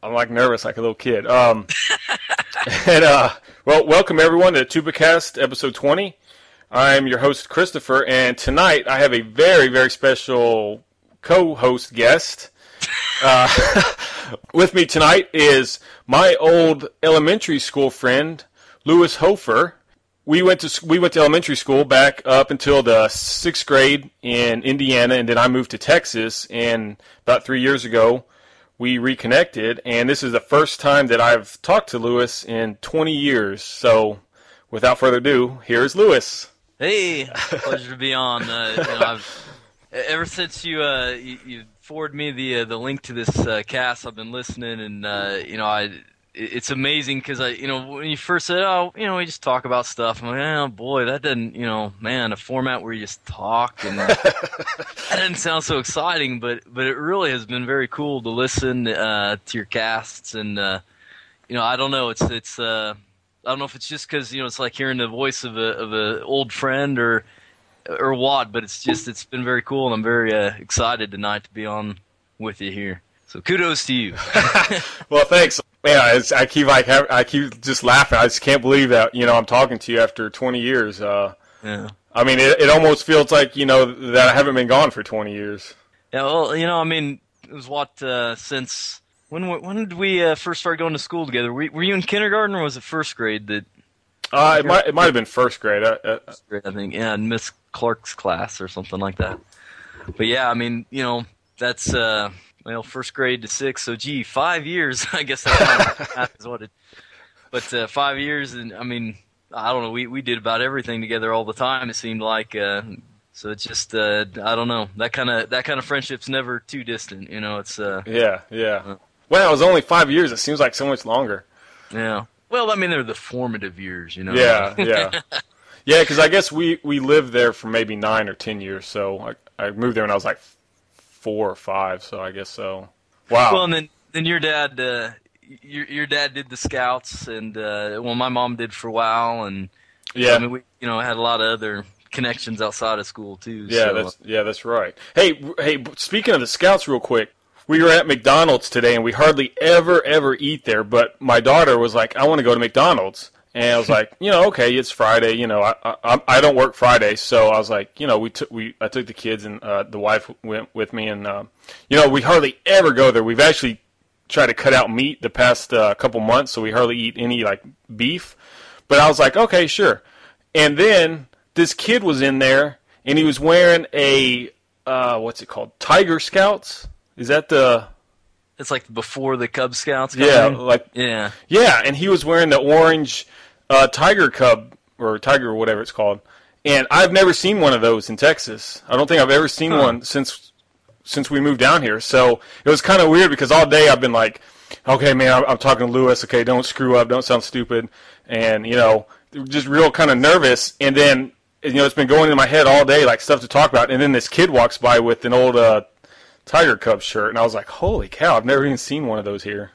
I'm like nervous, like a little kid. And well, welcome everyone to TubaCast episode 20. I'm your host Christopher, and tonight I have a very, very special co-host guest. Uh, with me tonight is my old elementary school friend, Lewis Hofer. We went to elementary school back up until the sixth grade in Indiana, and then I moved to Texas. And about 3 years ago, we reconnected, and this is the first time that I've talked to Lewis in 20 years. So, without further ado, here's Lewis. Hey, pleasure to be on. Ever since you forwarded me the link to this cast, I've been listening, and it's amazing because when you first said, we just talk about stuff, I'm like, oh boy, that doesn't, a format where you just talk, and that doesn't sound so exciting, but it really has been very cool to listen to your casts, and I don't know, it's I don't know if it's just because it's like hearing the voice of a old friend or what, but it's been very cool, and I'm very excited tonight to be on with you here. So kudos to you. Well, thanks. Yeah, I keep just laughing. I just can't believe that I'm talking to you after 20 years. Yeah. I mean, it almost feels like that I haven't been gone for 20 years. Yeah. Well, it was since when did we first start going to school together? Were you in kindergarten or was it first grade that? It might have been first grade. First grade, I think. Yeah, in Miss Clark's class or something like that. But yeah, that's first grade to sixth. So 5 years. I guess that is what it. But 5 years, and I don't know. We did about everything together all the time. It seemed like. So it's just I don't know. That kind of friendship's never too distant. It's yeah. Well, it was only 5 years. It seems like so much longer. Yeah. Well, they're the formative years, Yeah. Yeah, because I guess we lived there for maybe 9 or 10 years. So I moved there when I was like 4 or 5. So I guess so. Wow. Well, and then your dad, your dad did the Scouts, and my mom did for a while, and yeah, we had a lot of other connections outside of school too. Yeah, that's right. Hey, speaking of the Scouts, real quick. We were at McDonald's today, and we hardly ever eat there. But my daughter was like, "I want to go to McDonald's," and I was like, "Okay, it's Friday. I don't work Friday, so I was like, I took the kids, and the wife went with me, and we hardly ever go there. We've actually tried to cut out meat the past couple months, so we hardly eat any like beef. But I was like, okay, sure. And then this kid was in there, and he was wearing a what's it called? Tiger Scouts. Is that the? It's like before the Cub Scouts. Yeah. And he was wearing the orange Tiger Cub or Tiger or whatever it's called. And I've never seen one of those in Texas. I don't think I've ever seen one since we moved down here. So it was kind of weird because all day I've been like, okay, man, I'm talking to Lewis. Okay, don't screw up, don't sound stupid, and just real kind of nervous. And then it's been going in my head all day, like stuff to talk about. And then this kid walks by with an old Tiger Cub shirt, and I was like, holy cow, I've never even seen one of those here.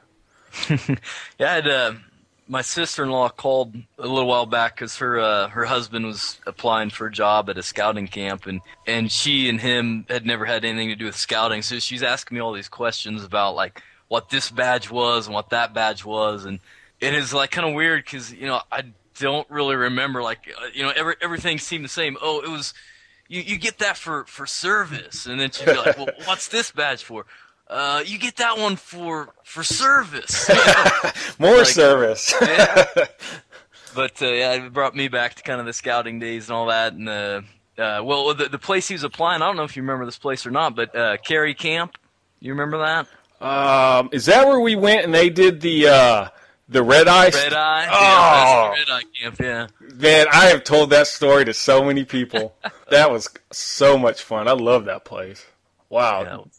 Yeah, I had my sister-in-law called a little while back because her husband was applying for a job at a scouting camp, and she and him had never had anything to do with scouting, so she's asking me all these questions about like what this badge was and what that badge was, and it is like kind of weird because I don't really remember everything seemed the same. Oh, it was. You get that for service, and then she'd be like, "Well, what's this badge for?" You get that one for service. More service. Yeah. But it brought me back to kind of the scouting days and all that. And the place he was applying, I don't know if you remember this place or not, but Cary Camp. You remember that? Is that where we went and they did the red eye? Red eye. Oh, yeah, Red Eye Camp. Yeah. Man, I have told that story to so many people. That was so much fun. I love that place. Wow. Yeah, that was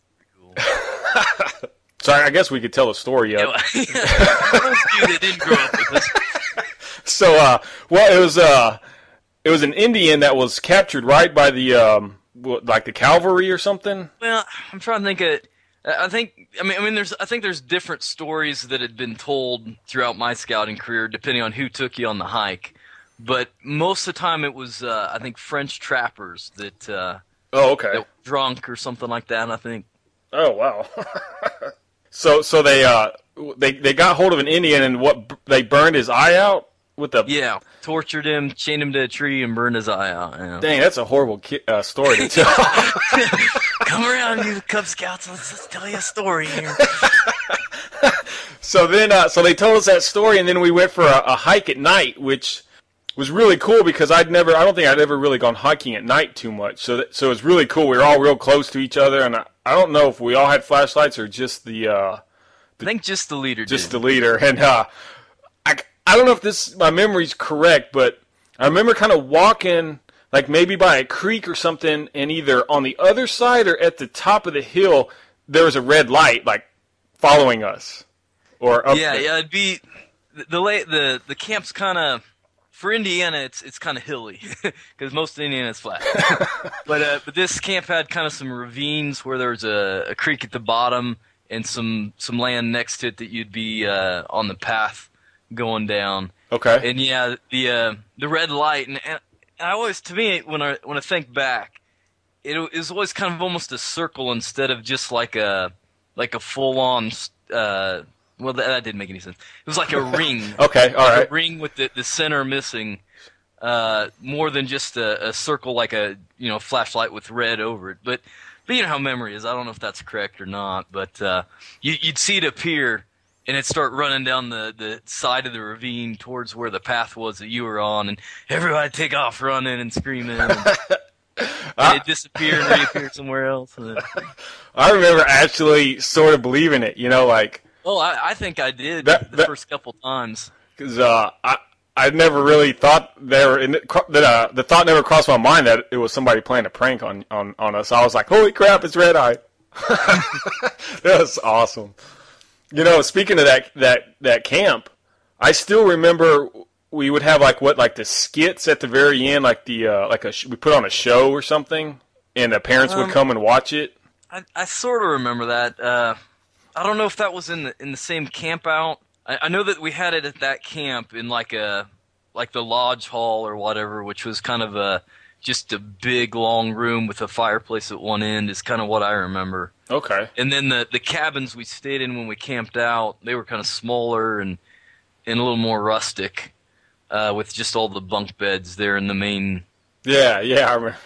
pretty cool. Sorry, I guess we could tell a story yet. Those of you that didn't grow up with us. So, it was an Indian that was captured right by the the cavalry or something. Well, I'm trying to think of. I think there's different stories that had been told throughout my scouting career, depending on who took you on the hike. But most of the time, it was I think French trappers that. Oh, okay. That were drunk or something like that. I think. Oh, wow. So they got hold of an Indian and they burned his eye out with the Yeah, tortured him, chained him to a tree, and burned his eye out. Yeah. Dang, that's a horrible story to tell. Come around, you Cub Scouts. Let's tell you a story here. So then, so they told us that story, and then we went for a hike at night, which was really cool because I don't think I'd ever really gone hiking at night too much. So it was really cool. We were all real close to each other, and I don't know if we all had flashlights or just I think just the leader did. Just the leader. And I don't know if my memory's correct, but I remember kind of walking, like maybe by a creek or something, and either on the other side or at the top of the hill, there was a red light, like, following us. Or up there. Yeah, it'd be the camp's kind of, for Indiana, it's kind of hilly because most of Indiana is flat. but this camp had kind of some ravines where there was a creek at the bottom and some land next to it that you'd be on the path going down. Okay. And yeah, the red light and I always, to me, when I think back, it was always kind of almost a circle instead of just like a full on. Well, that didn't make any sense. It was like a ring. Okay, all right. A ring with the center missing, more than just a circle like a flashlight with red over it. But you know how memory is. I don't know if that's correct or not. But you'd see it appear, and it'd start running down the side of the ravine towards where the path was that you were on, and everybody take off running and screaming. And it'd disappear and reappear somewhere else. I remember actually sort of believing it, like. Oh, I think I did the first couple times. Because I never really thought the thought never crossed my mind that it was somebody playing a prank on us. I was like, holy crap, it's Red Eye. That's awesome. Speaking of that camp, I still remember we would have like the skits at the very end, like we put on a show or something, and the parents would come and watch it. I sort of remember that. I don't know if that was in the same camp out. I know that we had it at that camp in like the lodge hall or whatever, which was kind of just a big long room with a fireplace at one end is kind of what I remember. Okay. And then the cabins we stayed in when we camped out, they were kind of smaller and a little more rustic, with just all the bunk beds there in the main. Yeah, I remember.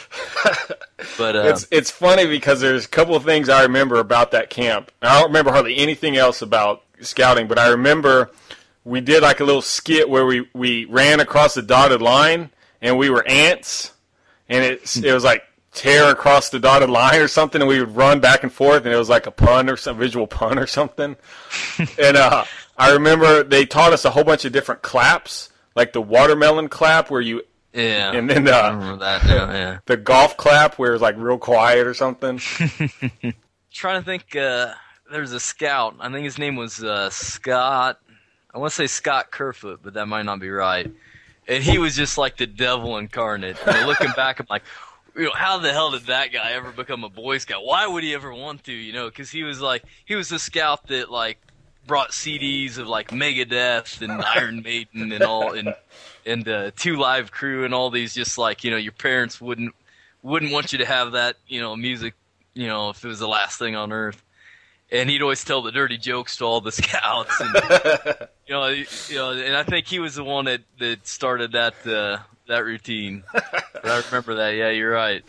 But it's funny because there's a couple of things I remember about that camp. I don't remember hardly anything else about scouting, but I remember we did like a little skit where we ran across the dotted line and we were ants, and it was like tear across the dotted line or something, and we would run back and forth, and it was like a pun or some visual pun or something. And I remember they taught us a whole bunch of different claps, like the watermelon clap where you. Yeah, and then I remember that now, yeah. The golf clap where it was like real quiet or something. Trying to think, there's a scout. I think his name was Scott. I want to say Scott Kerfoot, but that might not be right. And he was just like the devil incarnate. Looking back, I'm like, how the hell did that guy ever become a Boy Scout? Why would he ever want to? Because he was the scout that like brought CDs of like Megadeth and Iron Maiden and all and Two Live Crew and all these, just like your parents wouldn't want you to have that music if it was the last thing on earth. And he'd always tell the dirty jokes to all the scouts, and and I think he was the one that started that routine. But I remember that. Yeah, you're right.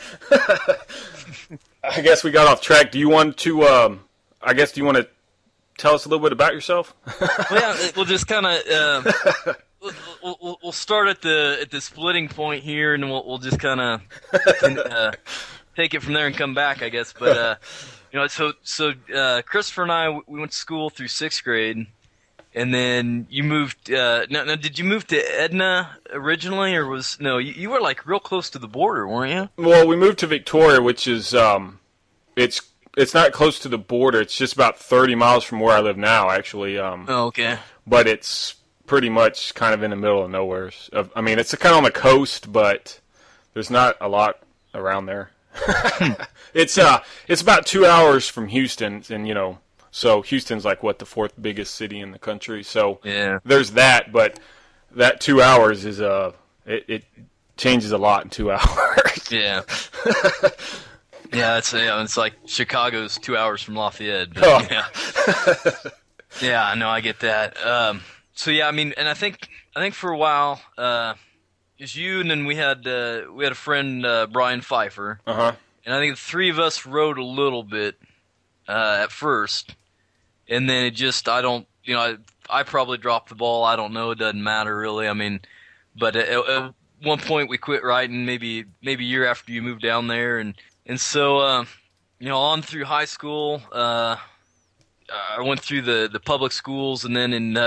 I guess we got off track. Do you want to? Do you want to tell us a little bit about yourself? Well, yeah, we'll just kind of. We'll start at the splitting point here, and we'll just kind of take it from there and come back, I guess. But so Christopher and I, we went to school through 6th grade, and then you moved. Now, did you move to Edna originally, or you were like real close to the border, weren't you? Well, we moved to Victoria, which is it's not close to the border. It's just about 30 miles from where I live now, actually. Okay. But it's pretty much kind of in the middle of nowhere. I mean, it's kind of on the coast, but there's not a lot around there. It's about 2 hours from Houston, and so Houston's like the 4th biggest city in the country. So yeah, there's that, but that 2 hours is it changes a lot in 2 hours. Yeah. it's like Chicago's 2 hours from Lafayette. But, Oh. yeah. Yeah, no, I get that. So yeah, I mean, and I think for a while, it's you, and then we had a friend, Brian Pfeiffer, Uh-huh. and I think the three of us rode a little bit at first, and then it just I probably dropped the ball. I don't know. It doesn't matter really. I mean, but at one point we quit riding, maybe a year after you moved down there, and so on through high school. I went through the public schools, and then in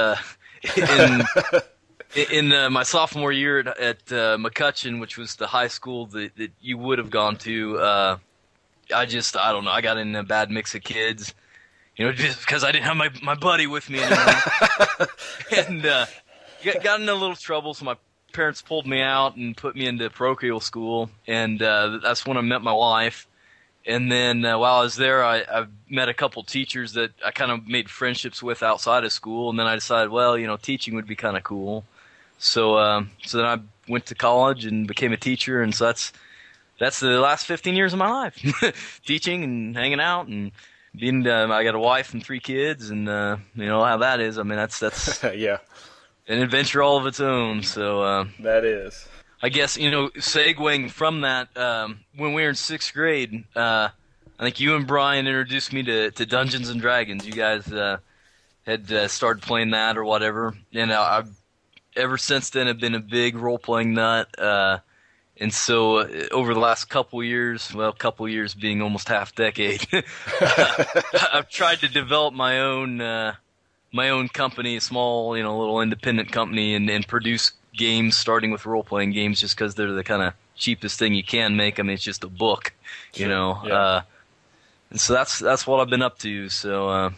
my sophomore year at McCutcheon, which was the high school that you would have gone to, I don't know. I got in a bad mix of kids, just because I didn't have my buddy with me anymore, and got in a little trouble. So my parents pulled me out and put me into parochial school, and that's when I met my wife. And then while I was there, I met a couple teachers that I kind of made friendships with outside of school. And then I decided, well, teaching would be kind of cool. So then I went to college and became a teacher. And so that's the last 15 years of my life, teaching and hanging out and being. I got a wife and 3 kids, and how that is. I mean, that's Yeah, an adventure all of its own. So that is. I guess, segueing from that, when we were in 6th grade, I think you and Brian introduced me to Dungeons and Dragons. You guys had started playing that or whatever, and I've ever since then have been a big role-playing nut. And so over the last couple years being almost half decade, I've tried to develop my own company, a small, little independent company, and produce games, starting with role-playing games, just because they're the kind of cheapest thing you can make. I mean, it's just a book, Sure. Yeah. and so that's what I've been up to. So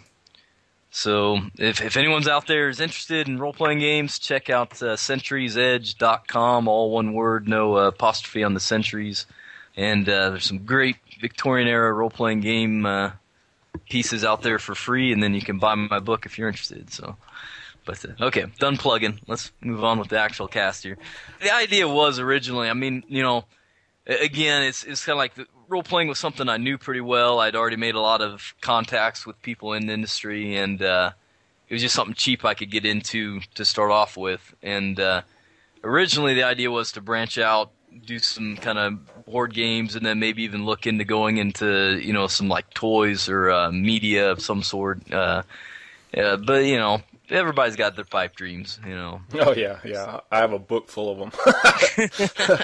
if anyone's out there is interested in role-playing games, check out centuriesedge.com, all one word, no apostrophe on the centuries. And there's some great Victorian-era role-playing game pieces out there for free, and then you can buy my book if you're interested. So. But, okay, done plugging. Let's move on with the actual cast here. The idea was originally, I mean, again, it's kind of like role-playing was something I knew pretty well. I'd already made a lot of contacts with people in the industry, and it was just something cheap I could get into to start off with. And originally the idea was to branch out, do some kind of board games, and then maybe even look into going into, some like toys or media of some sort. But, everybody's got their pipe dreams, Oh yeah. I have a book full of them.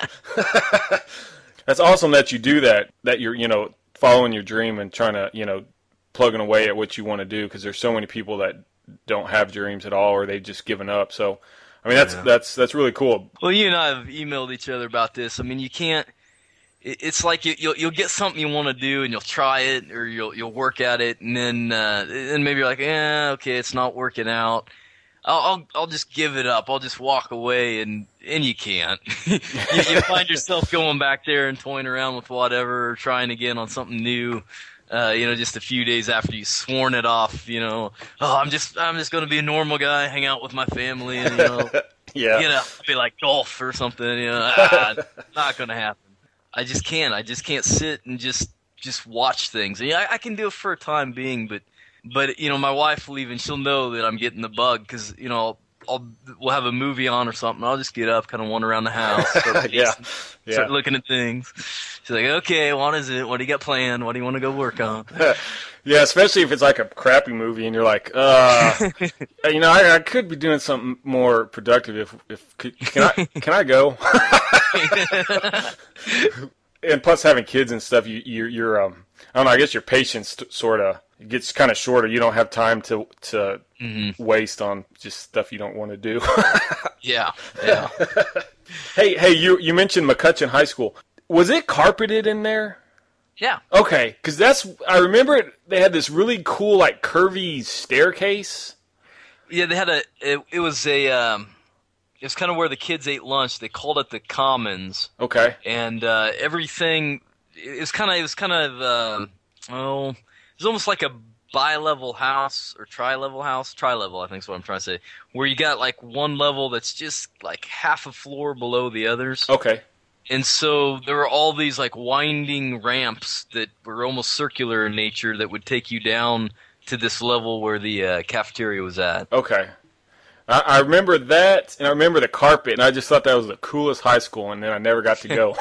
That's awesome that you do that. That you're following your dream and trying to plugging away at what you want to do, because there's so many people that don't have dreams at all, or they've just given up. So, I mean, that's really cool. Well, you and I have emailed each other about this. I mean, you can't. It's like you'll get something you want to do and you'll try it, or you'll work at it, and then maybe you're like, okay, it's not working out. I'll just give it up. I'll just walk away, and you can't. you find yourself going back there and toying around with whatever, or trying again on something new. Just a few days after you've sworn it off. I'm just going to be a normal guy, hang out with my family, and Yeah. be like golf or something. Not going to happen. I just can't. I just can't sit and just watch things. I can do it for a time being, but my wife will even, she'll know that I'm getting the bug, because we'll have a movie on or something. I'll just get up, kind of wander around the house, start looking at things. She's like, okay, what is it? What do you got planned? What do you want to go work on? Yeah, especially if it's like a crappy movie and you're like, I could be doing something more productive. Can I go? And plus, having kids and stuff, you're I don't know. I guess your patience sort of gets kind of shorter. You don't have time to waste on just stuff you don't want to do. Yeah. Hey, you mentioned McCutcheon High School. Was it carpeted in there? Yeah. Okay, because I remember they had this really cool, like, curvy staircase. Yeah, they had it was kind of where the kids ate lunch. They called it the Commons. Okay. And everything, it was almost like a bi-level house, or tri-level house. Tri-level, I think is what I'm trying to say. Where you got, like, one level that's just, like, half a floor below the others. Okay. And so there were all these like winding ramps that were almost circular in nature that would take you down to this level where the cafeteria was at. Okay. I remember that, and I remember the carpet, and I just thought that was the coolest high school, and then I never got to go.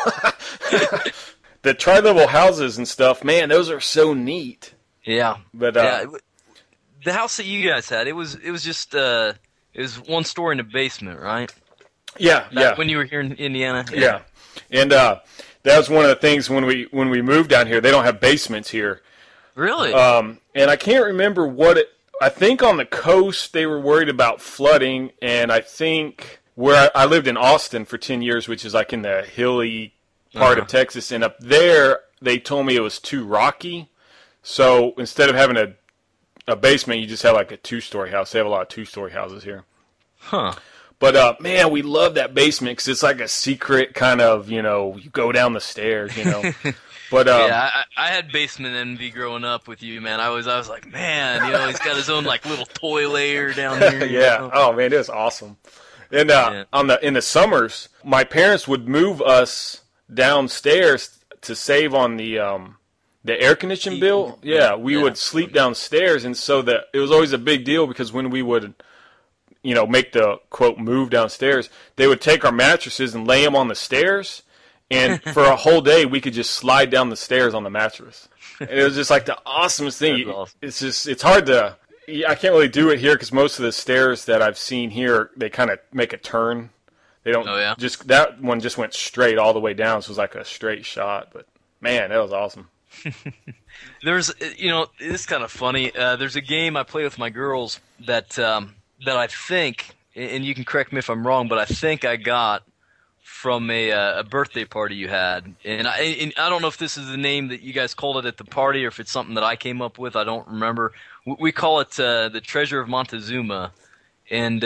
The tri-level houses and stuff, man, those are so neat. Yeah. But the house that you guys had, it was just it was one story in a basement, right? Yeah. When you were here in Indiana. Yeah. And that was one of the things when we moved down here. They don't have basements here. Really? And I can't remember I think on the coast they were worried about flooding, and I think where I lived in Austin for 10 years, which is like in the hilly part of Texas, and up there they told me it was too rocky. So instead of having a basement, you just have like a 2-story house. They have a lot of 2-story houses here. Huh. But, man, we love that basement because it's like a secret kind of, you go down the stairs, But yeah, I had basement envy growing up with you, man. I was like, man, he's got his own like little toy layer down here. Yeah. Oh man, it was awesome. And in the summers, my parents would move us downstairs to save on the air conditioning bill. Yeah, we would sleep downstairs, and so it was always a big deal because when we would make the quote move downstairs, they would take our mattresses and lay them on the stairs. And for a whole day, we could just slide down the stairs on the mattress. And it was just like the awesomest thing. Awesome. It's hard to, I can't really do it here because most of the stairs that I've seen here, they kind of make a turn. They don't that one just went straight all the way down. So it was like a straight shot. But man, that was awesome. There's, it's kind of funny. There's a game I play with my girls that I think, and you can correct me if I'm wrong, but I think I got from a birthday party you had, and I don't know if this is the name that you guys called it at the party or if it's something that I came up with. I don't remember. We call it the Treasure of Montezuma, and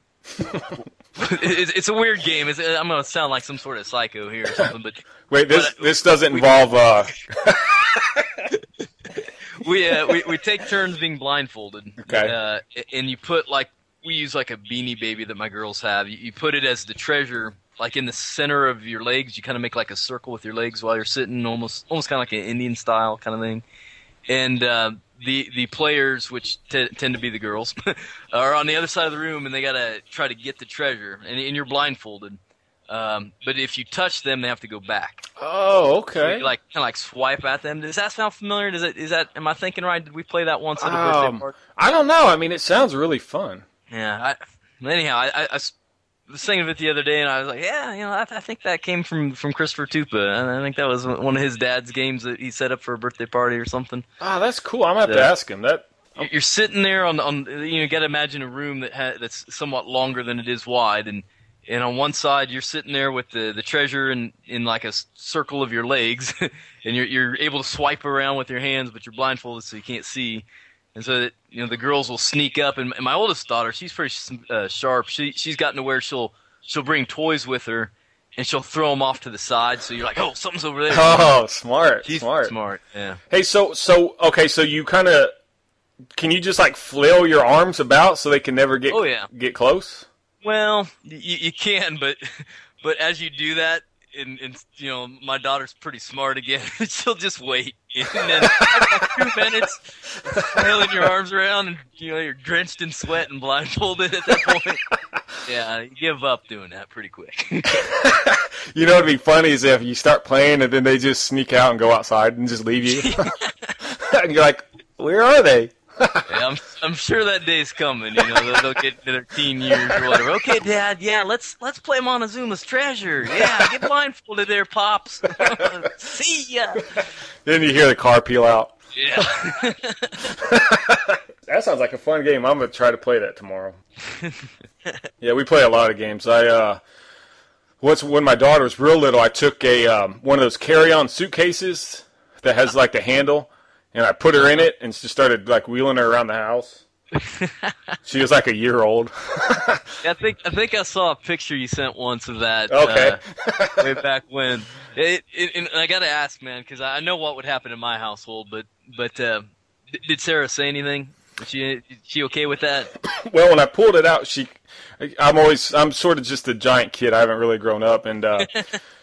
it's a weird game. I'm going to sound like some sort of psycho here or something, but wait, this doesn't involve. We take turns being blindfolded. Okay. And you put we use like a Beanie Baby that my girls have. You put it as the treasure. Like in the center of your legs, you kind of make like a circle with your legs while you're sitting, almost kind of like an Indian style kind of thing. And the players, which tend to be the girls, are on the other side of the room, and they gotta try to get the treasure. And you're blindfolded, but if you touch them, they have to go back. Oh, okay. So you kind of like swipe at them. Does that sound familiar? Am I thinking right? Did we play that once at a birthday party? I don't know. I mean, it sounds really fun. Yeah. Anyhow, I was thinking of it the other day, and I was like, yeah, I think that came from Christopher Tupa, and I think that was one of his dad's games that he set up for a birthday party or something. Ah, that's cool. I'm gonna have to ask him that. You're sitting there on you got to imagine a room that's somewhat longer than it is wide, and on one side you're sitting there with the treasure in like a circle of your legs, and you're able to swipe around with your hands, but you're blindfolded so you can't see. And so that, the girls will sneak up, and my oldest daughter, she's pretty sharp. She's gotten to where she'll bring toys with her, and she'll throw them off to the side. So you're like, oh, something's over there. Oh, smart. She's smart. Yeah. Hey, so you kind of can you just like flail your arms about so they can never get close? Well, you can, but as you do that, and my daughter's pretty smart again. She'll just wait, and then after 2 minutes, flailing your arms around, and you're drenched in sweat and blindfolded at that point. Yeah, you give up doing that pretty quick. What'd be funny is if you start playing and then they just sneak out and go outside and just leave you, and you're like, "Where are they?" Yeah, I'm sure that day's coming. They'll get into their teen years or whatever. Okay, Dad. Yeah, let's play Montezuma's Treasure. Yeah, get blindfolded there, Pops. See ya. Then you hear the car peel out. Yeah. That sounds like a fun game. I'm gonna try to play that tomorrow. Yeah, we play a lot of games. When my daughter was real little, I took one of those carry-on suitcases that has like the handle. And I put her in it and just started like wheeling her around the house. She was like a year old. Yeah, I think I saw a picture you sent once of that. Okay. Way back when. And I got to ask, man, because I know what would happen in my household. But did Sarah say anything? Is she okay with that? Well, when I pulled it out, I'm sort of just a giant kid. I haven't really grown up, and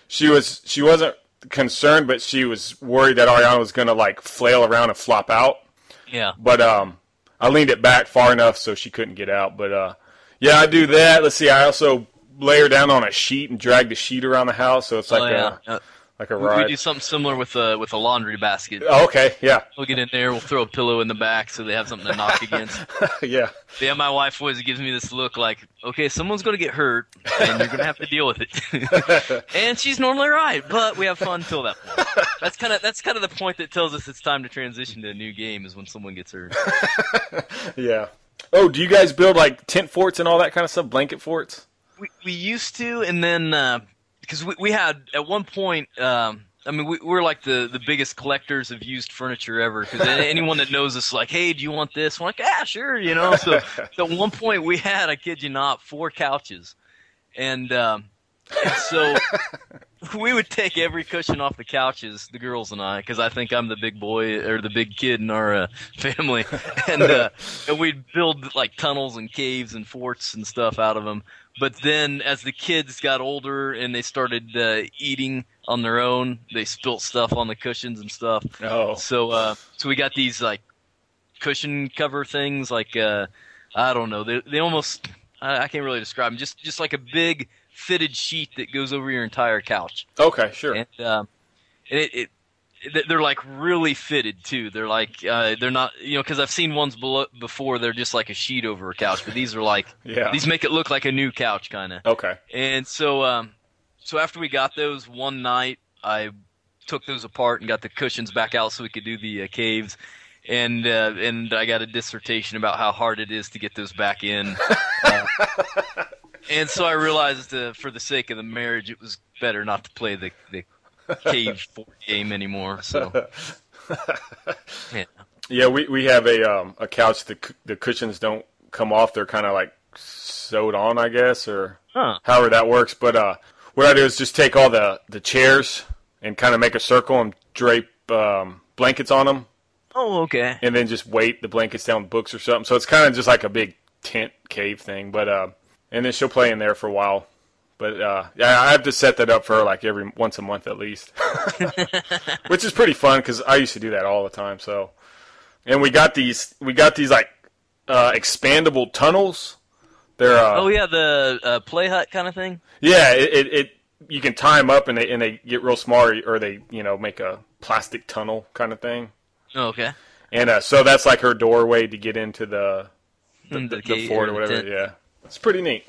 she wasn't concerned, but she was worried that Ariana was gonna like flail around and flop out. Yeah. But I leaned it back far enough so she couldn't get out. But yeah, I do that. Let's see. I also lay her down on a sheet and drag the sheet around the house, so it's like like a ride. We do something similar with a laundry basket. Oh, okay, yeah. We'll get in there. We'll throw a pillow in the back so they have something to knock against. Yeah. Yeah, my wife always gives me this look like, okay, someone's going to get hurt, and you're going to have to deal with it. And she's normally right, but we have fun until that point. That's kind of the point that tells us it's time to transition to a new game is when someone gets hurt. Yeah. Oh, do you guys build like tent forts and all that kind of stuff, blanket forts? We used to, and then because we had at one point. I mean, we're like the biggest collectors of used furniture ever. Because anyone that knows us, like, hey, do you want this? We're like, yeah, sure, you know. So at one point we had, I kid you not, 4 couches, and so we would take every cushion off the couches, the girls and I, because I think I'm the big boy or the big kid in our family, and we'd build like tunnels and caves and forts and stuff out of them. But then, as the kids got older and they started eating on their own, they spilt stuff on the cushions and stuff. Oh, so we got these like cushion cover things, like I don't know, they almost I can't really describe them. Just like a big fitted sheet that goes over your entire couch. Okay, sure. And they're like really fitted too. They're like they're not, you know, because I've seen ones before. They're just like a sheet over a couch, but these are like these make it look like a new couch kind of. Okay. And so so after we got those one night, I took those apart and got the cushions back out so we could do the caves. And I got a dissertation about how hard it is to get those back in. And so I realized for the sake of the marriage, it was better not to play the cave game anymore. So yeah, we have a couch. The cushions don't come off; they're kind of like sewed on, I guess, or however that works. But what I do is just take all the chairs and kind of make a circle and drape blankets on them. Oh, okay. And then just weight the blankets down with books or something. So it's kind of just like a big tent cave thing. But and then she'll play in there for a while. But yeah, I have to set that up for her like once a month at least, which is pretty fun because I used to do that all the time. So, and we got these like expandable tunnels. They're oh yeah, the play hut kind of thing. Yeah, it you can tie them up and they get real small, or they make a plastic tunnel kind of thing. Oh, okay. And so that's like her doorway to get into the fort or whatever. Tent. Yeah, it's pretty neat.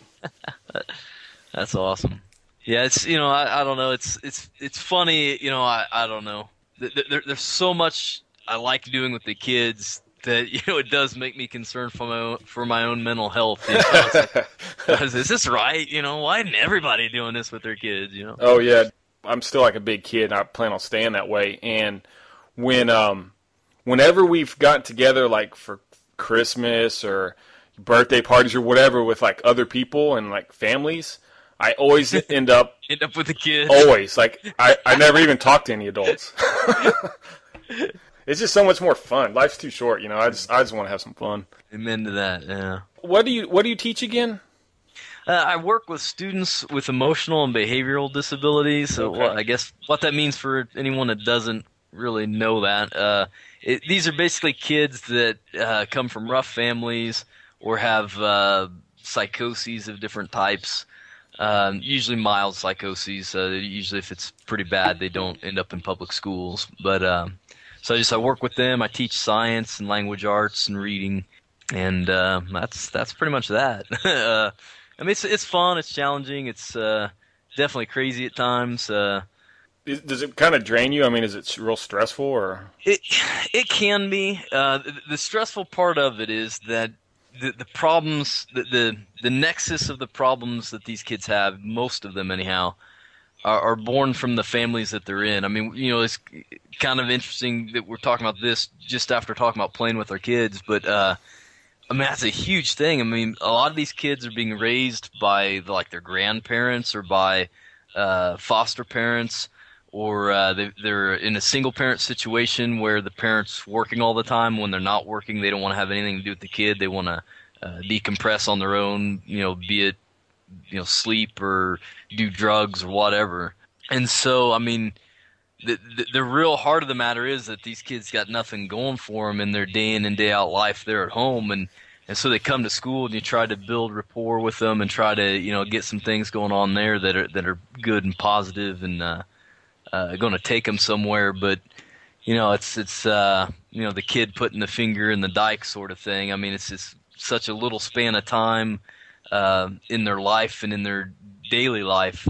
That's awesome. Yeah, it's I don't know. It's funny. I don't know. There's so much I like doing with the kids that it does make me concerned for my own mental health. Is this right? Why isn't everybody doing this with their kids? Oh yeah, I'm still like a big kid, and I plan on staying that way. And whenever we've gotten together, like for Christmas or birthday parties or whatever, with like other people and like families, I always end up with the kids. Always, like I never even talk to any adults. It's just so much more fun. Life's too short, I just want to have some fun. Amen to that. Yeah. What do you teach again? I work with students with emotional and behavioral disabilities. So Okay. I guess what that means for anyone that doesn't really know that, these are basically kids that come from rough families or have psychoses of different types. Usually mild psychoses. Usually if it's pretty bad, they don't end up in public schools. But so I work with them. I teach science and language arts and reading, and that's pretty much that. I mean, it's fun. It's challenging. It's definitely crazy at times. Does it kind of drain you? I mean, is it real stressful or? It can be. The stressful part of it is that the problems, the nexus of the problems that these kids have, most of them anyhow, are born from the families that they're in. I mean, it's kind of interesting that we're talking about this just after talking about playing with our kids, but I mean, that's a huge thing. I mean, a lot of these kids are being raised by their grandparents or by foster parents, or they're in a single parent situation where the parent's working all the time. When they're not working, they don't want to have anything to do with the kid. They want to decompress on their own, be it sleep or do drugs or whatever. And so, I mean, the real heart of the matter is that these kids got nothing going for them in their day in and day out life there at home, and so they come to school and you try to build rapport with them and try to get some things going on there that are good and positive and going to take them somewhere. But it's the kid putting the finger in the dike sort of thing. I mean, it's just such a little span of time in their life and in their daily life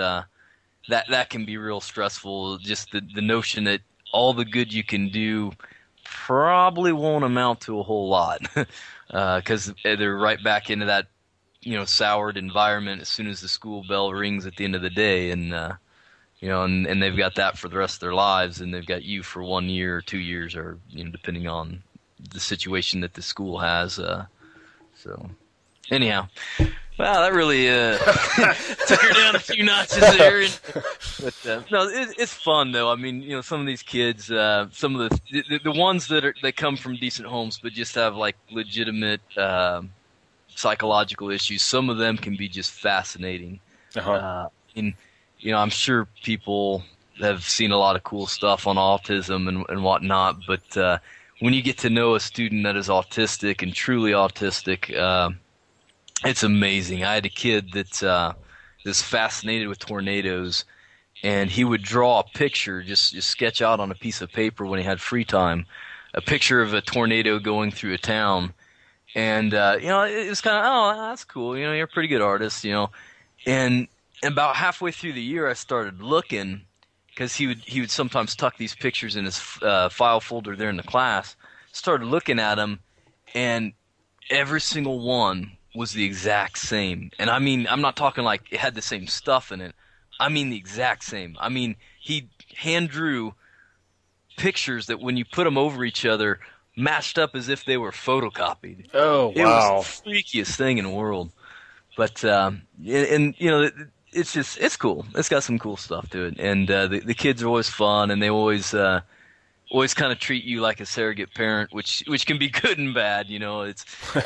that can be real stressful. Just the notion that all the good you can do probably won't amount to a whole lot because they're right back into that soured environment as soon as the school bell rings at the end of the day, and and they've got that for the rest of their lives, and they've got you for 1 year or 2 years, or depending on the situation that the school has. So anyhow. Wow, that really took her down a few notches there. But no, it's fun though. I mean, some of these kids, some of the ones that come from decent homes, but just have like legitimate psychological issues. Some of them can be just fascinating. And I'm sure people have seen a lot of cool stuff on autism and whatnot. But when you get to know a student that is autistic and truly autistic. It's amazing. I had a kid that is fascinated with tornadoes, and he would draw a picture, just sketch out on a piece of paper when he had free time, a picture of a tornado going through a town. And it was kind of, oh, that's cool. You're a pretty good artist, And about halfway through the year, I started looking because he would sometimes tuck these pictures in his file folder there in the class. Started looking at them, and every single one was the exact same. And I mean, I'm not talking like it had the same stuff in it. I mean the exact same. I mean, he hand drew pictures that when you put them over each other, matched up as if they were photocopied. Oh, wow. It was the freakiest thing in the world. But, it's cool. It's got some cool stuff to it. And the kids are always fun, and they always kind of treat you like a surrogate parent, which can be good and bad. It's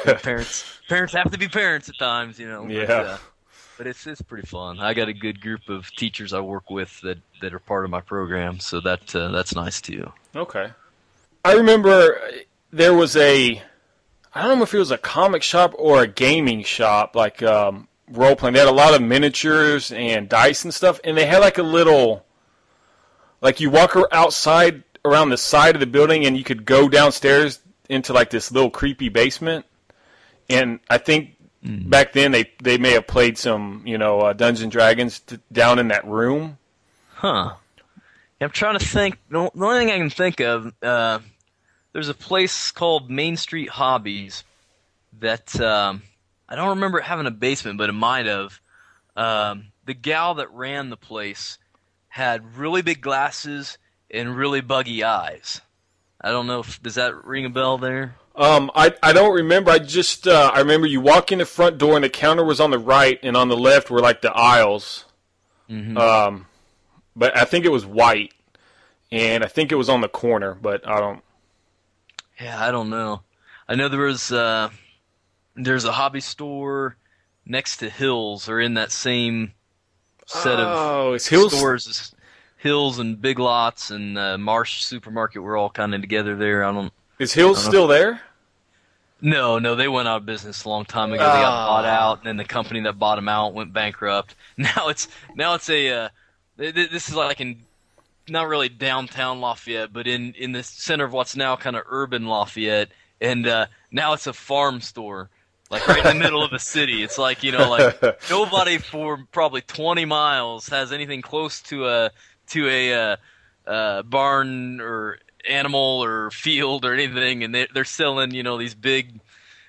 parents have to be parents at times. Yeah. But it's pretty fun. I got a good group of teachers I work with that are part of my program, so that's nice too. Okay. I remember there was I don't know if it was a comic shop or a gaming shop, like role playing. They had a lot of miniatures and dice and stuff, and they had like a little, like you walk outside around the side of the building, and you could go downstairs into like this little creepy basement. And I think back then they may have played some Dungeons and Dragons down in that room. Huh. I'm trying to think. The only thing I can think of, there's a place called Main Street Hobbies that I don't remember it having a basement, but it might have. The gal that ran the place had really big glasses and really buggy eyes. I don't know does that ring a bell there? I don't remember. I remember you walk in the front door and the counter was on the right, and on the left were like the aisles. Mm-hmm. But I think it was white, and I think it was on the corner, but I don't. Yeah, I don't know. I know there's a hobby store next to Hills, or in that same set of stores. Hills and Big Lots and Marsh Supermarket were all kind of together there. Is Hills still there? No, they went out of business a long time ago. They got bought out, and then the company that bought them out went bankrupt. Now it's a this is like in not really downtown Lafayette, but in the center of what's now kind of urban Lafayette, and now it's a farm store. Like right in the middle of the city. It's like, like nobody for probably 20 miles has anything close to a barn or animal or field or anything, and they're selling these big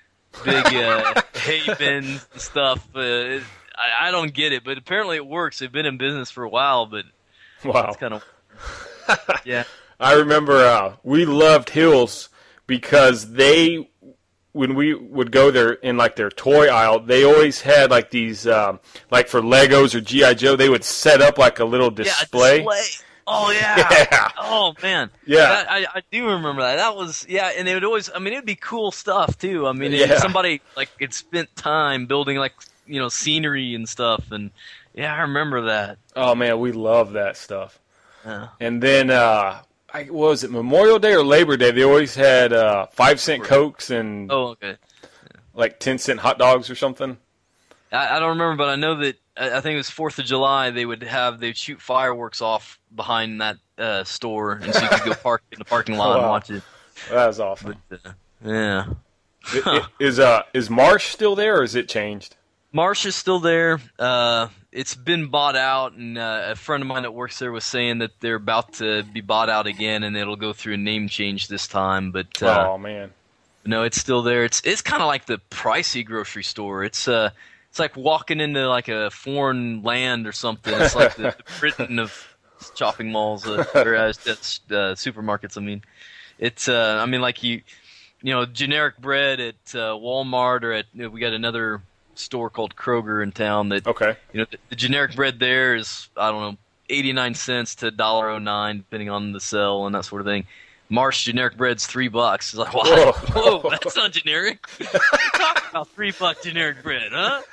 hay bins and stuff. I don't get it, but apparently it works. They've been in business for a while, but wow, it's kind of yeah. I remember we loved Hills because when we would go there in like their toy aisle, they always had like these, like for Legos or G.I. Joe, they would set up like a little display. Yeah, a display. Oh, yeah. Yeah. Oh, man. Yeah. I do remember that. That was, yeah, and it would always, it would be cool stuff, too. I mean, yeah. Somebody, like, had spent time building, like, scenery and stuff, and Yeah, I remember that. Oh man, we love that stuff. Yeah. And then, what was it, Memorial Day or Labor Day? They always had 5-cent Cokes and Oh, okay. like 10-cent hot dogs or something. I don't remember, but I know that I think it was 4th of July. They'd shoot fireworks off behind that store, and so you could go park in the parking lot and Wow. watch it. That was awesome. But yeah, Is Marsh still there, or is it changed? Marsh is still there. It's been bought out, and a friend of mine that works there was saying that they're about to be bought out again, and it'll go through a name change this time. But Oh man. no, it's still there. It's kind of like the pricey grocery store. It's like walking into like a foreign land or something. It's like the Britain of shopping malls or supermarkets. I mean, it's I mean like you know generic bread at Walmart or we got another store called Kroger in town that Okay. the generic bread there is I don't know 89 cents to $1.09 depending on the sale and that sort of thing. Marsh generic bread's $3. It's like, Whoa. whoa, that's not generic. What are you talking about $3 generic bread, huh?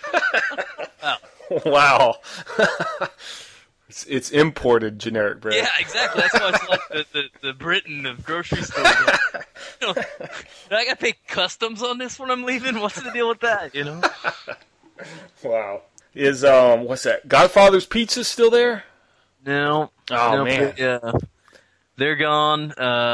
Wow. It's imported generic bread. Yeah, exactly. That's why it's like the Britain of grocery stores. You know, I gotta pay customs on this when I'm leaving. What's the deal with that? You know? Wow. Is what's that? Godfather's Pizza still there? No. Oh no, man. Yeah. They're gone.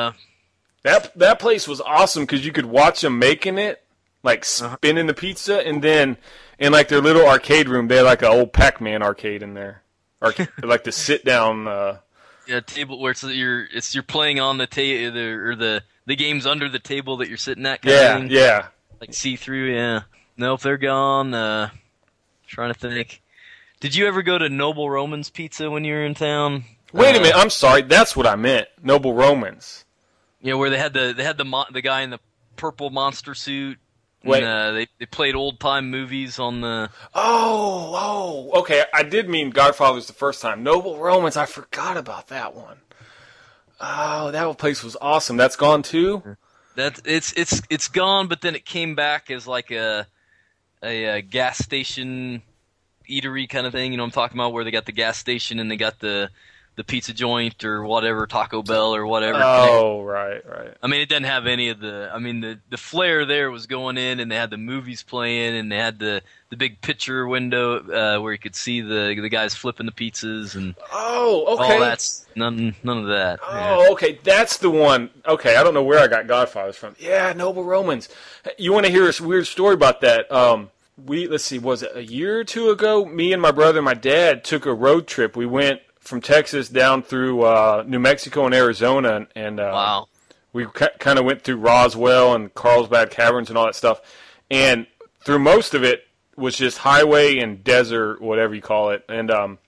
That place was awesome because you could watch them making it, like spinning the pizza, and then in like their little arcade room, they had like an old Pac-Man arcade in there, like the sit down. Yeah, table where you're playing on the table or the game's under the table that you're sitting at. Kind of thing. Yeah. Like see through. Yeah. Nope, they're gone. Trying to think. Did you ever go to Noble Roman's Pizza when you were in town? Wait a minute, I'm sorry. That's what I meant. Noble Romans. Yeah, where they had the guy in the purple monster suit. Wait. And, they played old time movies on the. Oh, okay. I did mean Godfather's the first time. Noble Romans, I forgot about that one. Oh, that place was awesome. That's gone too? It's gone, but then it came back as like a gas station eatery kind of thing. You know what I'm talking about, where they got the gas station and they got the pizza joint or whatever, Taco Bell or whatever. Oh, right. I mean, it doesn't have any of the. I mean, the flair there was going in, and they had the movies playing, and they had the big picture window where you could see the guys flipping the pizzas and. Oh, okay. All that's none of that. Oh, okay. That's the one. Okay, I don't know where I got Godfathers from. Yeah, Noble Romans. You want to hear a weird story about that? Let's see, was it a year or two ago? Me and my brother and my dad took a road trip. We went from Texas down through New Mexico and Arizona, and Wow. we kind of went through Roswell and Carlsbad Caverns and all that stuff. And through most of it was just highway and desert, whatever you call it. And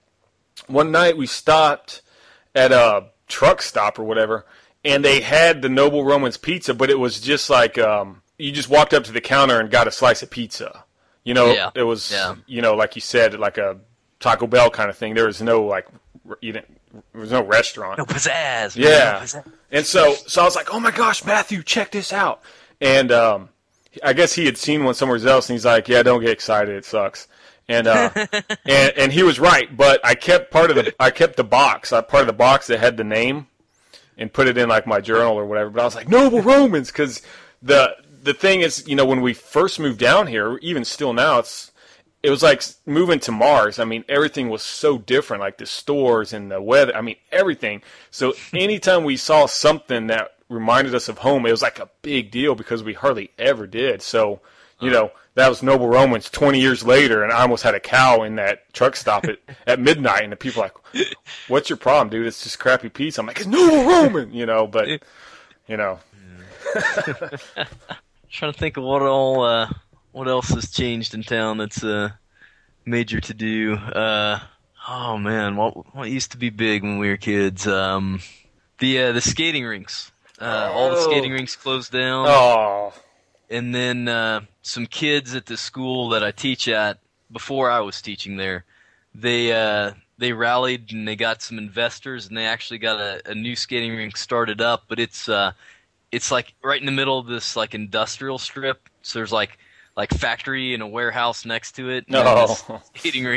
one night we stopped at a truck stop or whatever, and they had the Noble Romans pizza, but it was just like you just walked up to the counter and got a slice of pizza. You know, Yeah. it was, Yeah. you know, like you said, like a Taco Bell kind of thing. There was no like, there was no restaurant. No pizzazz. Yeah. Man, no pizzazz. And so I was like, oh my gosh, Matthew, check this out. And I guess he had seen one somewhere else, and he's like, yeah, don't get excited, it sucks. And and he was right, but I kept part of the box, part of the box that had the name, and put it in like my journal or whatever. But I was like, Noble Romans, because the thing is, you know, when we first moved down here, even still now, it was like moving to Mars. I mean, everything was so different, like the stores and the weather. I mean, everything. So anytime we saw something that reminded us of home, it was like a big deal because we hardly ever did. So, you know, that was Noble Romans 20 years later, and I almost had a cow in that truck stop at midnight, and the people were like, what's your problem, dude? It's just crappy pizza. I'm like, it's Noble Roman, you know, but, you know. Trying to think of what else has changed in town that's major to do. Oh man, what used to be big when we were kids? The skating rinks. All the skating rinks closed down. Oh. And then some kids at the school that I teach at, before I was teaching there, they rallied and they got some investors and they actually got a new skating rink started up. But it's like right in the middle of this like industrial strip. So there's like factory and a warehouse next to it. And Oh. this skating rink.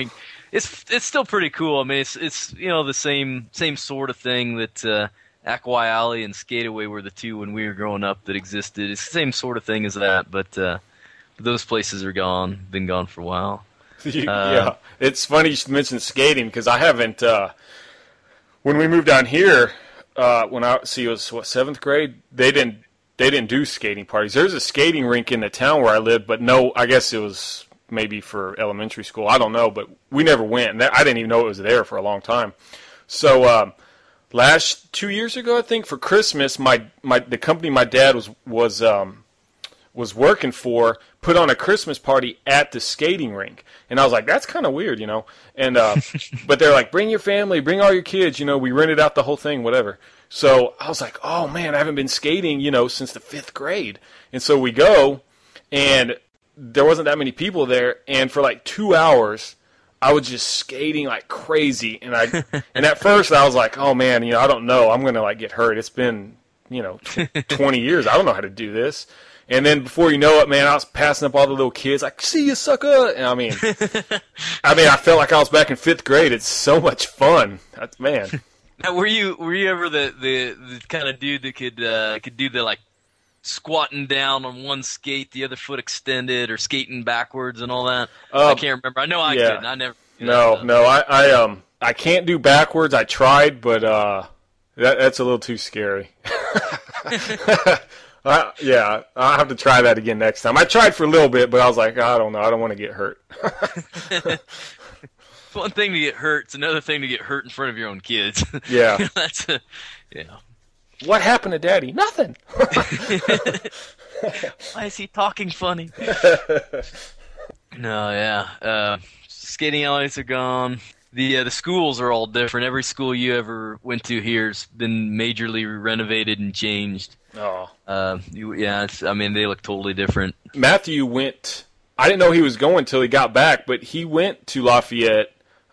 it's still pretty cool. I mean, it's the same sort of thing that Aqua Alley and Skateaway were the two when we were growing up that existed. It's the same sort of thing as that, but those places are gone. Been gone for a while. Yeah, it's funny you should mention skating because I haven't. When we moved down here, when I it was seventh grade, they didn't do skating parties. There's a skating rink in the town where I lived, but no, I guess it was maybe for elementary school. I don't know, but we never went. I didn't even know it was there for a long time. So last 2 years ago, I think for Christmas, the company my dad was working for put on a Christmas party at the skating rink. And I was like, that's kind of weird, And but they're like, bring your family, bring all your kids, we rented out the whole thing, whatever. So I was like, oh man, I haven't been skating, since the 5th grade. And so we go, and there wasn't that many people there, and for like 2 hours I was just skating like crazy, and at first I was like, oh man, I don't know, I'm gonna like get hurt. It's been 20 years, I don't know how to do this. And then before you know it, man, I was passing up all the little kids, like, see you, sucker. And I mean, I felt like I was back in 5th grade. It's so much fun, man. Now, were you ever the kind of dude that could do the like squatting down on one skate, the other foot extended, or skating backwards and all that? I can't remember. I know I couldn't. I never. I can't do backwards. I tried, but that's a little too scary. Yeah, I'll have to try that again next time. I tried for a little bit, but I was like, I don't know. I don't want to get hurt. It's one thing to get hurt. It's another thing to get hurt in front of your own kids. Yeah. Yeah. What happened to Daddy? Nothing. Why is he talking funny? No, yeah. Skating alleys are gone. The schools are all different. Every school you ever went to here's been majorly renovated and changed. Oh. They look totally different. Matthew went. I didn't know he was going until he got back, but he went to Lafayette.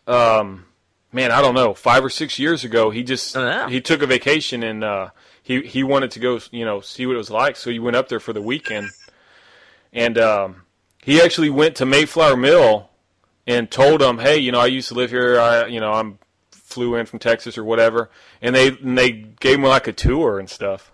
I don't know, 5 or 6 years ago. He just he took a vacation, and he wanted to go, see what it was like. So he went up there for the weekend, and he actually went to Mayflower Mill and told them, hey, I used to live here. I'm flew in from Texas or whatever, and they gave him like a tour and stuff.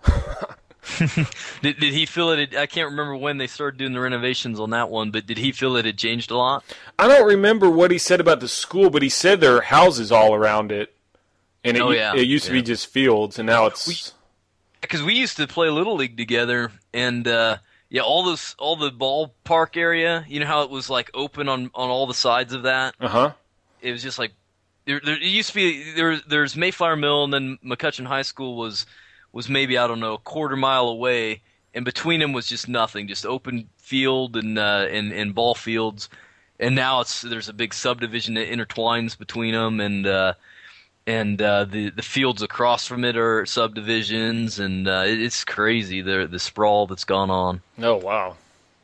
Did he feel it? I can't remember when they started doing the renovations on that one, but did he feel it had changed a lot? I don't remember what he said about the school, but he said there are houses all around it, and it used to be just fields, and now it's. Because we used to play Little League together, and all the ballpark area. You know how it was like open on all the sides of that. It was just like there used to be there's Mayflower Mill, and then McCutcheon High School was maybe, I don't know, a quarter mile away, and between them was just nothing, just open field and ball fields. And now there's a big subdivision that intertwines between them, and the fields across from it are subdivisions, and it's crazy the sprawl that's gone on. Oh wow!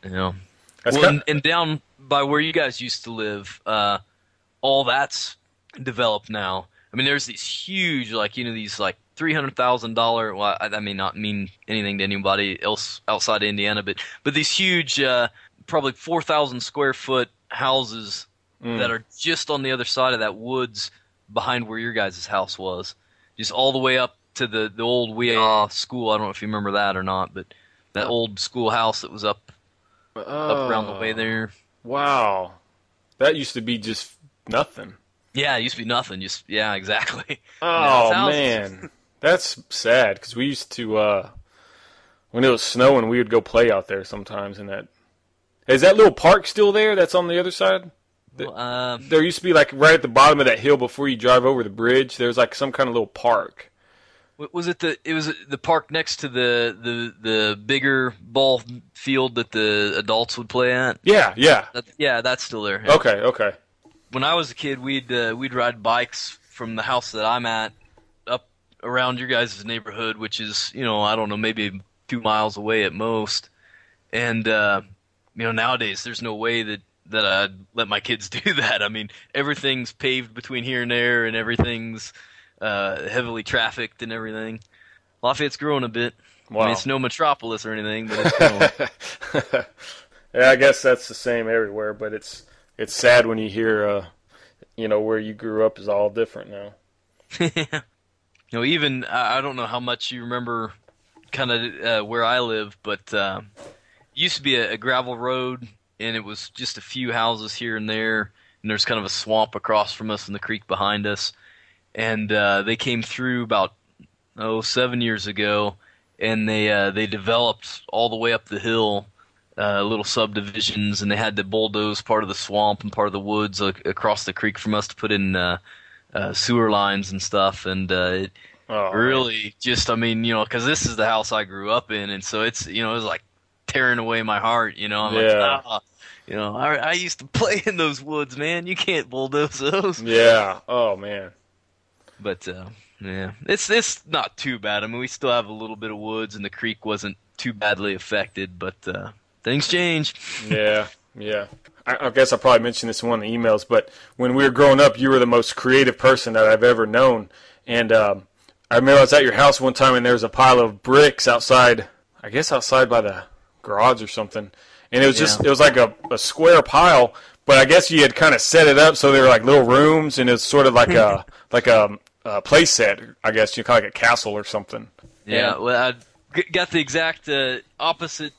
And down by where you guys used to live, all that's developed now. I mean, there's these huge, these like $300,000. Well, I may not mean anything to anybody else outside of Indiana, but these huge, probably 4,000 square foot houses that are just on the other side of that woods behind where your guys' house was, just all the way up to the old Weah school. I don't know if you remember that or not, but that old schoolhouse that was up around the way there. Wow, that used to be just nothing. Yeah, it used to be nothing. Yeah, exactly. Oh man, that's sad because we used to when it was snowing, we would go play out there sometimes. Is that little park still there? That's on the other side. There used to be like right at the bottom of that hill before you drive over the bridge. There's like some kind of little park. Was it the park next to the bigger ball field that the adults would play at? Yeah. That's still there. Yeah. Okay. When I was a kid, we'd ride bikes from the house that I'm at up around your guys' neighborhood, which is, I don't know, maybe 2 miles away at most. And nowadays there's no way that I'd let my kids do that. I mean, everything's paved between here and there, and everything's heavily trafficked and everything. Lafayette's growing a bit. Wow. I mean, it's no metropolis or anything, but it's growing. Yeah, I guess that's the same everywhere, but it's sad when you hear where you grew up is all different now. Even I don't know how much you remember kind of where I live, but it used to be a gravel road, and it was just a few houses here and there, and there's kind of a swamp across from us and the creek behind us. And they came through about 7 years ago, and they developed all the way up the hill, little subdivisions, and they had to bulldoze part of the swamp and part of the woods across the creek from us to put in sewer lines and stuff. And it really just, because this is the house I grew up in, and so it's, it was like tearing away my heart. I'm like, I used to play in those woods, man. You can't bulldoze those. Yeah. Oh man. But yeah, it's not too bad. I mean, we still have a little bit of woods, and the creek wasn't too badly affected, but things change. Yeah. I guess I probably mentioned this in one of the emails, but when we were growing up, you were the most creative person that I've ever known. And I remember I was at your house one time, and there was a pile of bricks outside, I guess outside by the garage or something. And it was just, it was like a square pile, but I guess you had kind of set it up so they were like little rooms, and it's sort of like a play set, I guess, kind of like a castle or something. Yeah, well, I got the exact opposite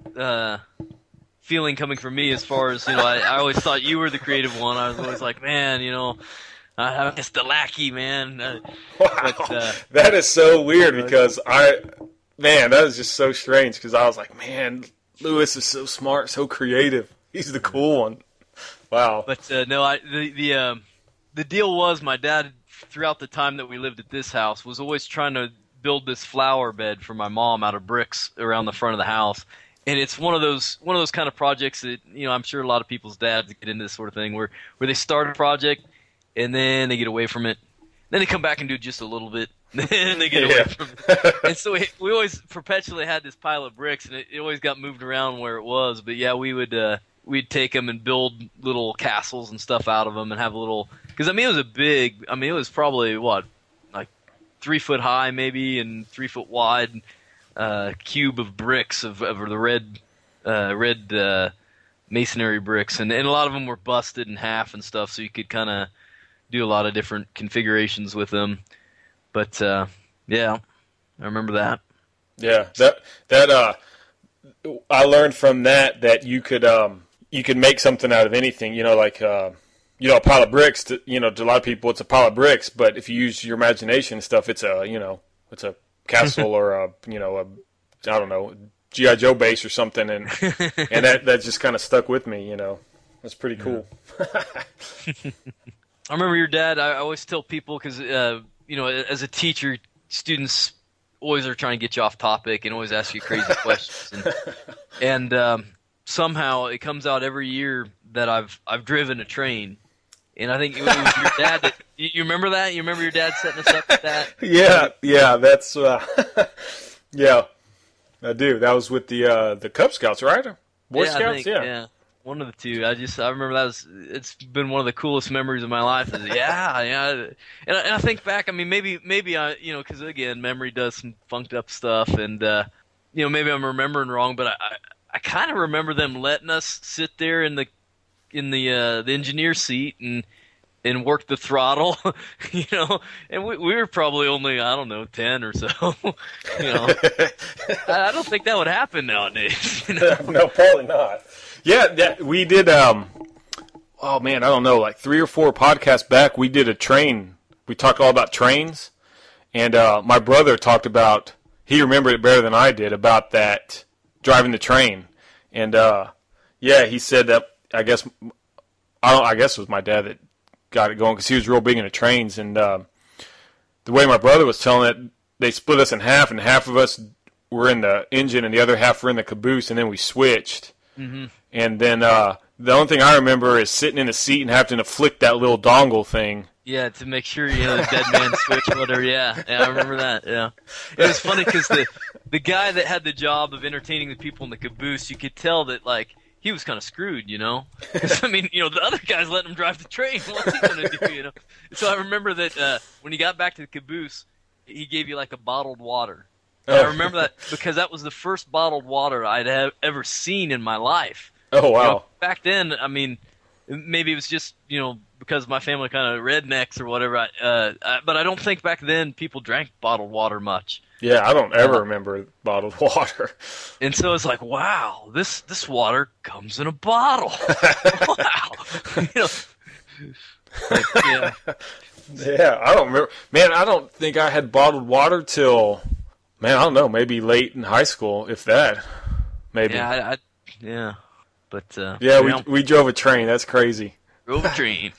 feeling coming from me as far as, I always thought you were the creative one. I was always like, man, I'm just the lackey, man. Wow, but, that is so weird because that is just so strange because I was like, man, Lewis is so smart, so creative. He's the cool one. Wow. But no, the deal was my dad, throughout the time that we lived at this house, was always trying to build this flower bed for my mom out of bricks around the front of the house. And it's one of those kind of projects that, I'm sure a lot of people's dads get into this sort of thing where they start a project and then they get away from it. Then they come back and do just a little bit. Then they get away from it. And so we always perpetually had this pile of bricks, and it always got moved around where it was. But yeah, we'd take them and build little castles and stuff out of them and have a little, because it was it was probably like 3 foot high maybe and 3 foot wide cube of bricks of the red masonry bricks, and a lot of them were busted in half and stuff, so you could kind of do a lot of different configurations with them. But yeah, I remember that. Yeah, that I learned from that you could make something out of anything. Like a pile of bricks. To a lot of people, it's a pile of bricks. But if you use your imagination and stuff, it's a castle or a I don't know, G.I. Joe base or something, and that just kind of stuck with me. That's pretty cool. I remember your dad. I always tell people because as a teacher, students always are trying to get you off topic and always ask you crazy questions, and somehow it comes out every year that I've driven a train. And I think it was your dad you remember that? You remember your dad setting us up with that? Yeah, that's yeah, I do. That was with the Cub Scouts, right? Boy Scouts, yeah. One of the two. I remember it's been one of the coolest memories of my life. Yeah. And I think back, maybe I, because again, memory does some funked up stuff, and maybe I'm remembering wrong, but I kind of remember them letting us sit there in the engineer seat and work the throttle, and we were probably only, I don't know, 10 or so. I don't think that would happen nowadays. No, probably not. Yeah, we did. Oh man, I don't know, like 3 or 4 podcasts back, we did a train. We talked all about trains, and my brother talked about. He remembered it better than I did about that driving the train, and he said that. I guess it was my dad that got it going because he was real big into trains, and the way my brother was telling it, they split us in half, and half of us were in the engine, and the other half were in the caboose, and then we switched. Mm-hmm. And then the only thing I remember is sitting in the seat and having to flick that little dongle thing. Yeah, to make sure the dead man switch, whatever. Yeah, I remember that. Yeah, it was funny because the guy that had the job of entertaining the people in the caboose, you could tell that he was kind of screwed, Because, the other guys letting him drive the train. What's he going to do, So I remember that when he got back to the caboose, he gave you, a bottled water. And I remember that because that was the first bottled water I'd ever seen in my life. Oh, wow. Back then, maybe it was just, because my family kind of rednecks or whatever. But I don't think back then people drank bottled water much. Yeah, I don't ever remember bottled water. And so it's like, wow, this water comes in a bottle. Wow. Like, yeah. Yeah, I don't remember. Man, I don't think I had bottled water till, man, I don't know, maybe late in high school, if that. Maybe. Yeah, yeah. But, yeah, we drove a train. That's crazy. Drove a train.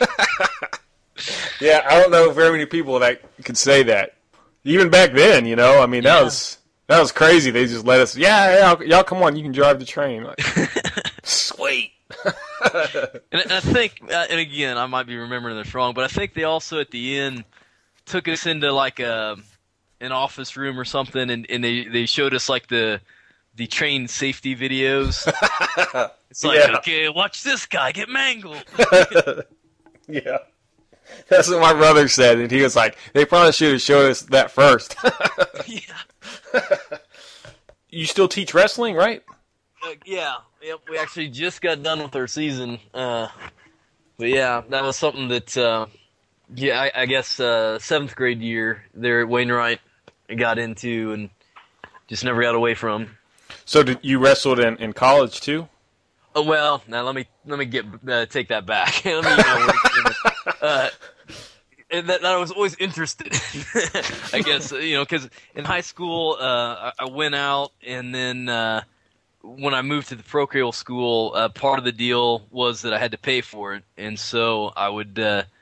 Yeah, I don't know very many people that could say that. Even back then, I mean, that was crazy. They just let us, y'all come on, you can drive the train. Like, sweet. And I think, and again, I might be remembering this wrong, but I think they also at the end took us into like an office room or something, and they showed us like the train safety videos. It's like, okay, watch this guy get mangled. Yeah. That's what my brother said, and he was like, they probably should have showed us that first. Yeah. You still teach wrestling, right? Yeah. Yep, we actually just got done with our season. But yeah, that was something that, I guess 7th grade year there at Wainwright I got into and just never got away from. So you wrestled in college too? Oh, well, now let me take that back. That I was always interested in, I guess, because in high school, I went out, and then when I moved to the parochial school, part of the deal was that I had to pay for it, and so I would,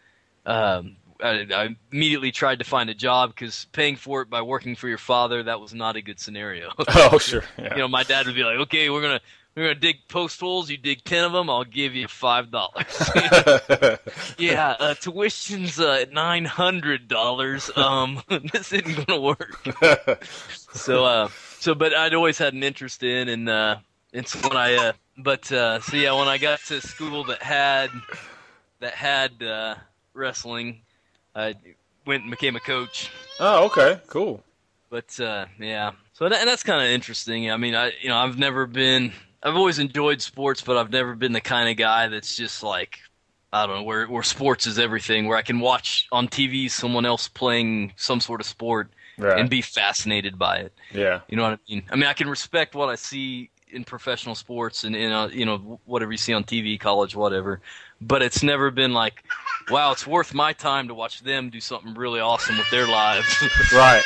I immediately tried to find a job, because paying for it by working for your father, that was not a good scenario. Oh, sure. Yeah. My dad would be like, okay, we're gonna dig post holes. You dig 10 of them, I'll give you $5. Yeah, tuition's $900. This isn't gonna work. So, but I'd always had an interest in, and so when when I got to school that had wrestling, I went and became a coach. Oh, okay, cool. But yeah, so that's kind of interesting. I mean, I've always enjoyed sports, but I've never been the kind of guy that's just like, I don't know, where sports is everything, where I can watch on TV someone else playing some sort of sport and be fascinated by it. Yeah. You know what I mean? I mean, I can respect what I see in professional sports and whatever you see on TV, college, whatever. But it's never been like, wow, it's worth my time to watch them do something really awesome with their lives. Right.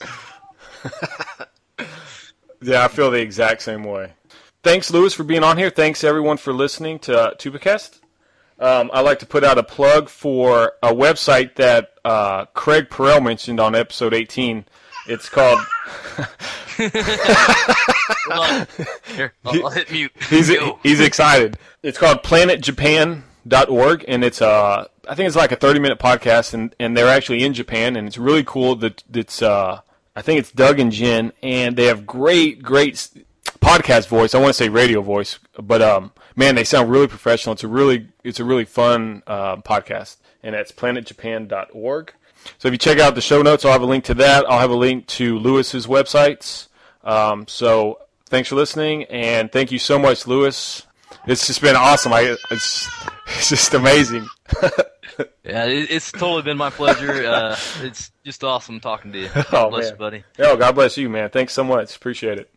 Yeah, I feel the exact same way. Thanks, Lewis, for being on here. Thanks, everyone, for listening to TubaCast. I'd like to put out a plug for a website that Craig Perrell mentioned on episode 18. It's called... Hold on. Here, I'll hit mute. He's excited. It's called planetjapan.org, and it's I think it's like a 30-minute podcast, and they're actually in Japan, and it's really cool. It's I think it's Doug and Jen, and they have great podcast voice. I want to say radio voice, but man, they sound really professional. It's a really fun podcast, and that's planetjapan.org. So if you check out the show notes, I'll have a link to that. I'll have a link to Lewis's websites. So thanks for listening, and thank you so much, Lewis. It's just been awesome. It's just amazing. Yeah, it's totally been my pleasure. It's just awesome talking to you. God bless you, buddy. Oh, God bless you, man. Thanks so much. Appreciate it.